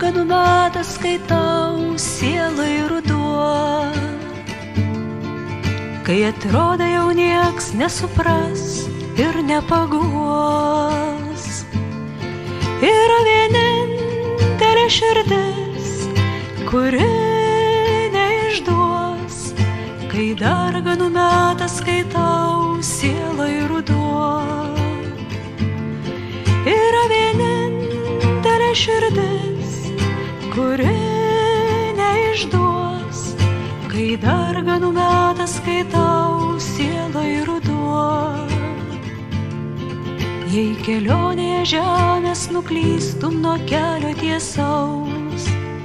darganų metas, kai tau sielai ruduo, kai atrodo jau nieks nesupras ir nepaguos. Yra vienintelė širdis, kuri neišduos, kai darganų metas, kai tau sielai ruduo. Yra vienintelė širdis, kuri neišduos, kai darganų metas, kai tau sielai ruduo. Jei kelionėje žemės nuklystum nuo kelio tiesaus,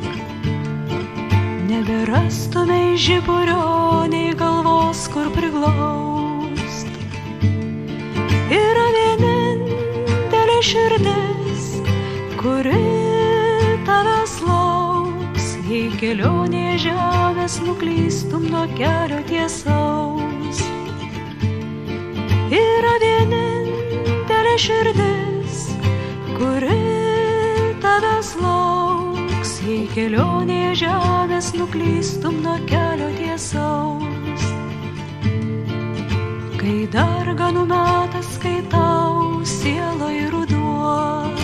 neberastumei žiburio nei galvos, kur priglaust. Yra vienintelė širdis, kuri tavęs lauks, jei kelionėje žemės nuklystum nuo kelio tiesaus. Yra vienintelė širdis, kuri tavęs lauks, jei kelionėje žemės nuklystum nuo kelio tiesaus. Kai darganų metas, kai tau sielai ruduo,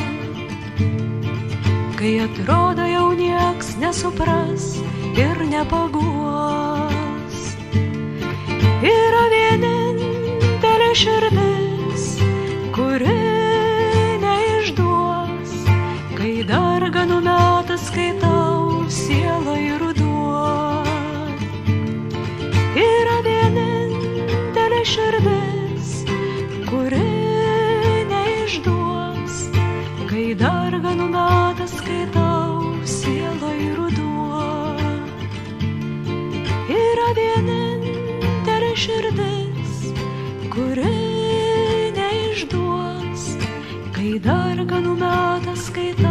kai atrodo jau nieks nesupras ir nepaguos. Yra vienintelė širdis, kuri neišduos, kai darganų metas, kai tau sielai ruduo. Yra vienintelė širdis, kuri neišduos, kai darganų metas, kai tau sielai ruduo. Yra vienintelė širdis, kuri neišduos, kai darganų metas, kai tau